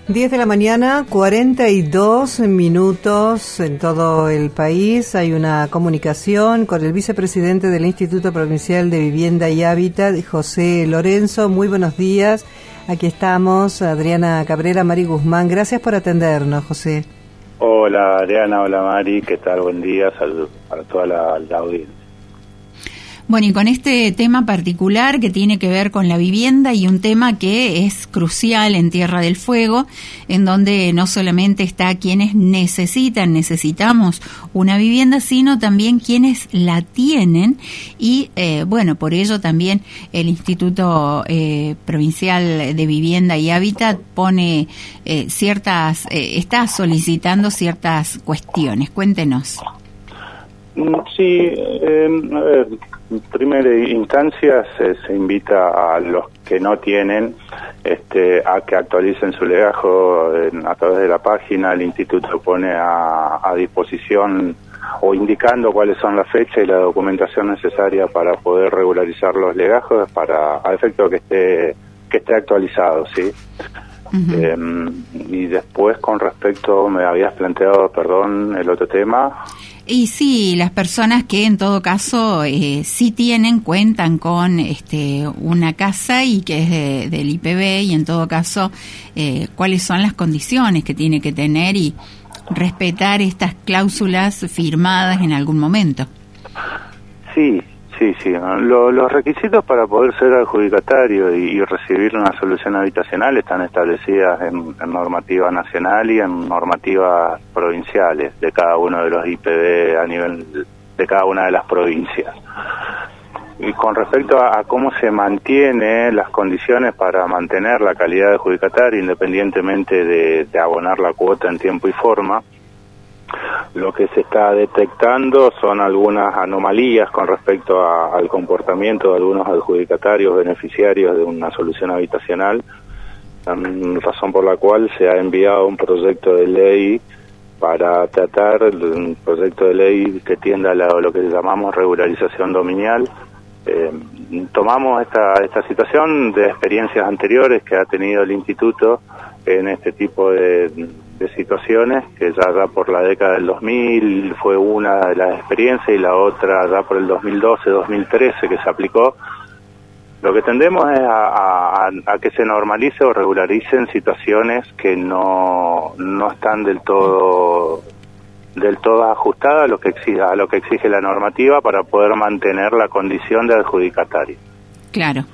10 de la mañana, 42 minutos en todo el país. Hay una comunicación con el vicepresidente del Instituto Provincial de Vivienda y Hábitat, José Lorenzo. Muy buenos días. Aquí estamos, Adriana Cabrera, Mari Guzmán. Gracias por atendernos, José. Hola, Adriana. Hola, Mari. ¿Qué tal? Buen día. Saludos para toda la audiencia. Bueno, y con este tema particular que tiene que ver con la vivienda y un tema que es crucial en Tierra del Fuego, en donde no solamente está quienes necesitamos una vivienda, sino también quienes la tienen y, bueno, por ello también el Instituto Provincial de Vivienda y Hábitat pone está solicitando ciertas cuestiones. Cuéntenos. Sí, a ver, en primera instancia se invita a los que no tienen a que actualicen su legajo a través de la página. El instituto pone a disposición o indicando cuáles son las fechas y la documentación necesaria para poder regularizar los legajos a efecto que esté actualizado, ¿sí? Uh-huh. Y después, con respecto, me habías planteado, perdón, el otro tema. Y sí, las personas que en todo caso sí cuentan con una casa y que es del IPB, y en todo caso cuáles son las condiciones que tiene que tener y respetar estas cláusulas firmadas en algún momento. Sí. Los requisitos para poder ser adjudicatario y recibir una solución habitacional están establecidas en normativa nacional y en normativas provinciales de cada uno de los IPB a nivel de cada una de las provincias. Y con respecto a cómo se mantiene las condiciones para mantener la calidad de adjudicatario independientemente de abonar la cuota en tiempo y forma, lo que se está detectando son algunas anomalías con respecto al comportamiento de algunos adjudicatarios beneficiarios de una solución habitacional, razón por la cual se ha enviado un proyecto de ley para tratar un proyecto de ley que tienda a lo que llamamos regularización dominial. Tomamos esta situación de experiencias anteriores que ha tenido el instituto en este tipo de situaciones, que ya por la década del 2000 fue una de las experiencias y la otra ya por el 2012-2013 que se aplicó. Lo que tendemos es a que se normalice o regularicen situaciones que no están del todo ajustadas a lo que exige la normativa para poder mantener la condición de adjudicatario. Claro.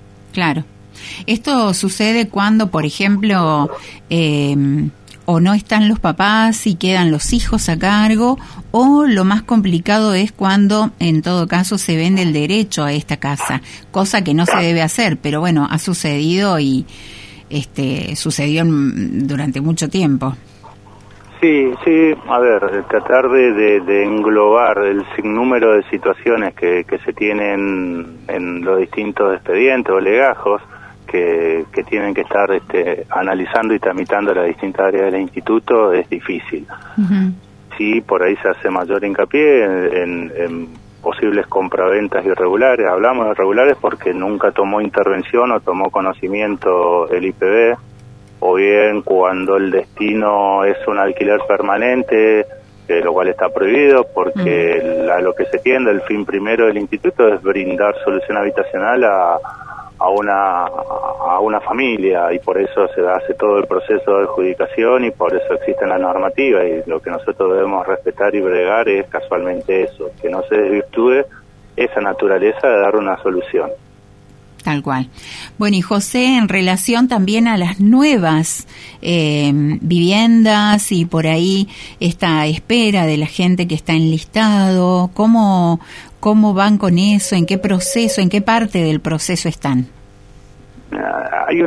Esto sucede cuando, por ejemplo, o no están los papás y quedan los hijos a cargo, o lo más complicado es cuando en todo caso se vende el derecho a esta casa, cosa que no se debe hacer, pero bueno, ha sucedido y sucedió durante mucho tiempo. Sí, a ver, tratar de englobar el sinnúmero de situaciones que se tienen en los distintos expedientes o legajos que tienen que estar analizando y tramitando las distintas áreas del instituto es difícil. Uh-huh. Sí, por ahí se hace mayor hincapié en posibles compraventas irregulares. Hablamos de irregulares porque nunca tomó intervención o tomó conocimiento el IPB, o bien cuando el destino es un alquiler permanente, lo cual está prohibido porque a lo que se tiende, el fin primero del instituto es brindar solución habitacional a una familia, y por eso se hace todo el proceso de adjudicación y por eso existe la normativa, y lo que nosotros debemos respetar y bregar es casualmente eso, que no se desvirtúe esa naturaleza de dar una solución. Tal cual. Bueno, y José, en relación también a las nuevas viviendas y por ahí esta espera de la gente que está enlistado, ¿cómo van con eso? ¿En qué proceso, en qué parte del proceso están? Hay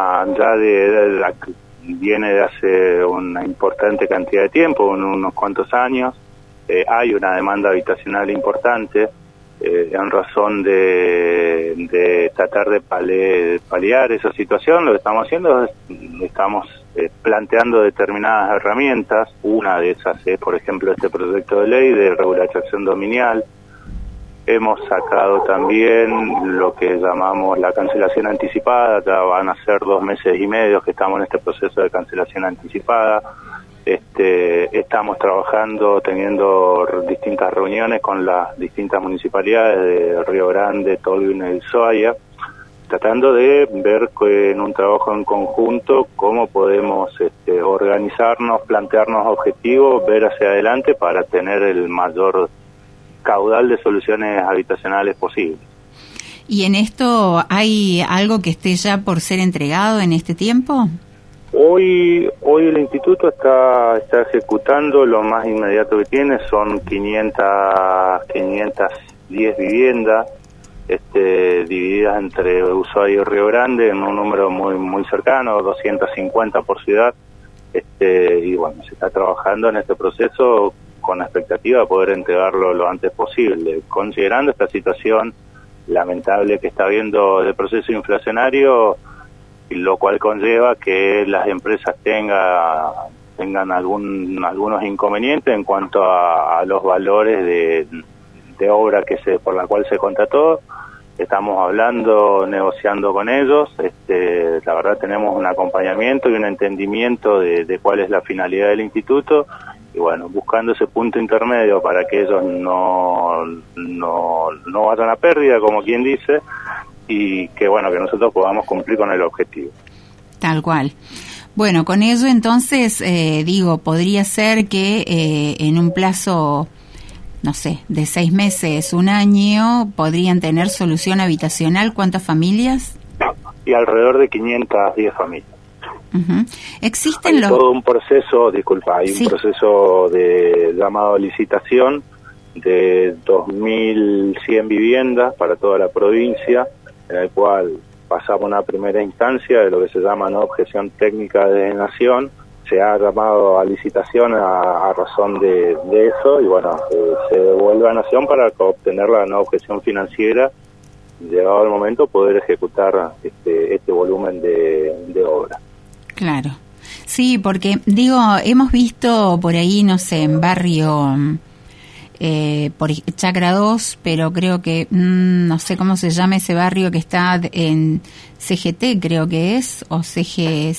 viene de hace una importante cantidad de tiempo, unos cuantos años. Hay una demanda habitacional importante. En razón de tratar de paliar esa situación, lo que estamos haciendo es planteando determinadas herramientas. Una de esas es, por ejemplo, este proyecto de ley de regularización dominial, Hemos sacado también lo que llamamos la cancelación anticipada. Ya van a ser 2 meses y medio que estamos en este proceso de cancelación anticipada. Estamos trabajando, teniendo distintas reuniones con las distintas municipalidades de Río Grande, Tolwyn y Ushuaia, tratando de ver en un trabajo en conjunto cómo podemos organizarnos, plantearnos objetivos, ver hacia adelante para tener el mayor caudal de soluciones habitacionales posibles. ¿Y en esto hay algo que esté ya por ser entregado en este tiempo? Hoy el instituto está ejecutando, lo más inmediato que tiene son 510 viviendas, divididas entre Ushuaia y Río Grande en un número muy cercano, 250 por ciudad, y bueno, se está trabajando en este proceso con la expectativa de poder entregarlo lo antes posible, considerando esta situación lamentable que está habiendo del proceso inflacionario, lo cual conlleva que las empresas tengan algunos inconvenientes en cuanto a los valores de obra por la cual se contrató. Estamos hablando, negociando con ellos. La verdad tenemos un acompañamiento y un entendimiento de cuál es la finalidad del instituto, y bueno, buscando ese punto intermedio para que ellos no vayan a pérdida, como quien dice, y que bueno, que nosotros podamos cumplir con el objetivo. Tal cual. Bueno, con ello entonces, podría ser que en un plazo, no sé, de 6 meses, 1 año, podrían tener solución habitacional. ¿Cuántas familias? Y alrededor de 510 familias. Uh-huh. Existen hay todo un proceso, un proceso de llamado a licitación de 2.100 viviendas para toda la provincia, en el cual pasamos una primera instancia de lo que se llama objeción técnica de denegación. Se ha llamado a licitación a razón de eso, y bueno, se devuelve a Nación para obtener la no objeción financiera, llegado el momento poder ejecutar este volumen de obra. Claro, sí, porque hemos visto por ahí, no sé, en barrio por Chacra 2, pero creo que no sé cómo se llama ese barrio que está en CGT, creo que es, o CGT.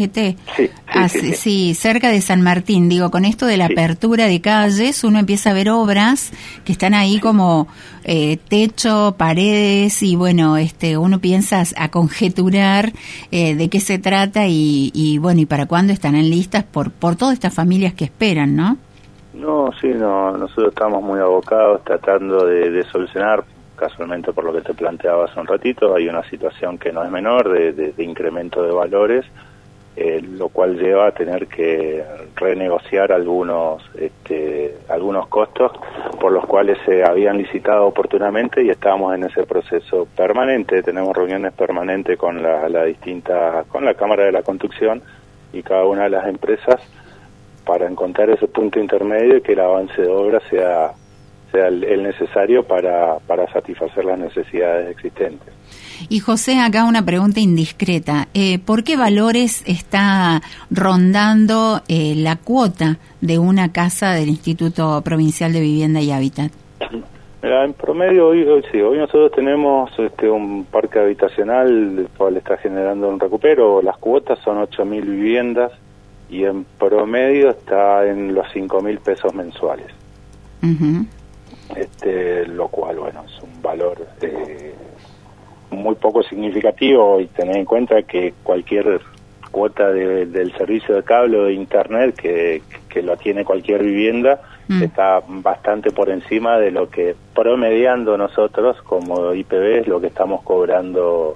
Sí, cerca de San Martín. Con esto de la apertura de calles, uno empieza a ver obras que están ahí como techo, paredes, y bueno, uno piensa a conjeturar de qué se trata y bueno, y para cuándo estarán listas por todas estas familias que esperan, ¿no? No, nosotros estamos muy abocados tratando de solucionar, casualmente por lo que te planteaba hace un ratito, hay una situación que no es menor de incremento de valores, lo cual lleva a tener que renegociar algunos costos por los cuales se habían licitado oportunamente, y estamos en ese proceso permanente. Tenemos reuniones permanentes con con la Cámara de la Construcción y cada una de las empresas para encontrar ese punto intermedio y que el avance de obra sea el necesario para satisfacer las necesidades existentes. Y José, acá una pregunta indiscreta. ¿Por qué valores está rondando la cuota de una casa del Instituto Provincial de Vivienda y Hábitat? Mira, en promedio hoy nosotros tenemos un parque habitacional, el cual está generando un recupero. Las cuotas son 8.000 viviendas y en promedio está en los 5.000 pesos mensuales. Uh-huh. Lo cual, bueno, es un valor muy poco significativo, y tener en cuenta que cualquier cuota del servicio de cable o de internet que lo tiene cualquier vivienda está bastante por encima de lo que, promediando nosotros como IPB, es lo que estamos cobrando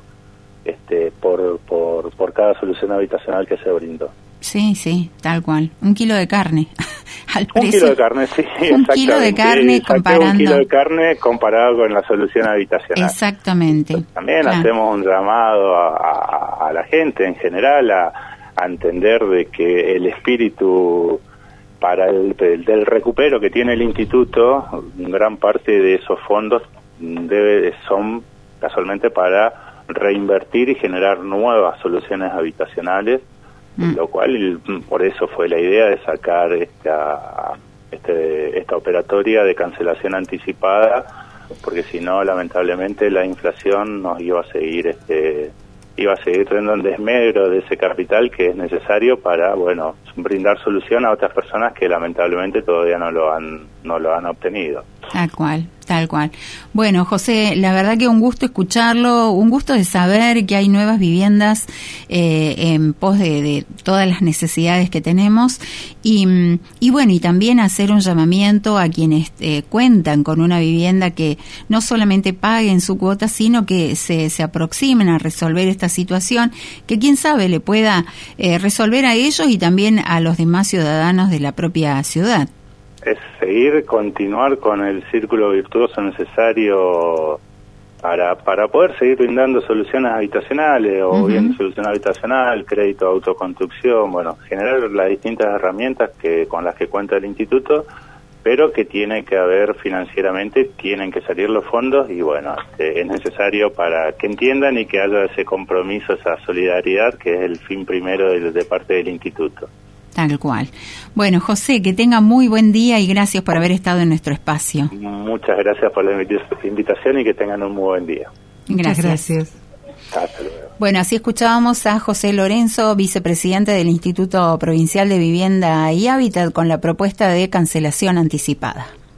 por cada solución habitacional que se brindó. Sí, tal cual. 1 kilo de carne. Al precio. 1 kilo de carne, sí. 1 kilo de carne comparando. 1 kilo de carne comparado con la solución habitacional. Exactamente. También hacemos un llamado a la gente en general a entender de que el espíritu del recupero que tiene el instituto, gran parte de esos fondos son casualmente para reinvertir y generar nuevas soluciones habitacionales, lo cual por eso fue la idea de sacar esta operatoria de cancelación anticipada porque si no, lamentablemente, la inflación nos iba a seguir teniendo en desmedro de ese capital que es necesario para, bueno, brindar solución a otras personas que lamentablemente todavía no lo han obtenido. Tal cual. Bueno, José, la verdad que un gusto escucharlo, un gusto de saber que hay nuevas viviendas en pos de todas las necesidades que tenemos y bueno, y también hacer un llamamiento a quienes cuentan con una vivienda que no solamente paguen su cuota, sino que se aproximen a resolver esta situación, que quién sabe le pueda resolver a ellos y también a los demás ciudadanos de la propia ciudad. Es continuar con el círculo virtuoso necesario para poder seguir brindando soluciones habitacionales, o bien solución habitacional, crédito, autoconstrucción, bueno, generar las distintas herramientas con las que cuenta el instituto, pero que tiene que haber financieramente, tienen que salir los fondos y bueno, es necesario para que entiendan y que haya ese compromiso, esa solidaridad, que es el fin primero de parte del instituto. Tal cual. Bueno, José, que tenga muy buen día y gracias por haber estado en nuestro espacio. Muchas gracias por la invitación y que tengan un muy buen día. Gracias. Hasta luego. Bueno, así escuchábamos a José Lorenzo, vicepresidente del Instituto Provincial de Vivienda y Hábitat, con la propuesta de cancelación anticipada.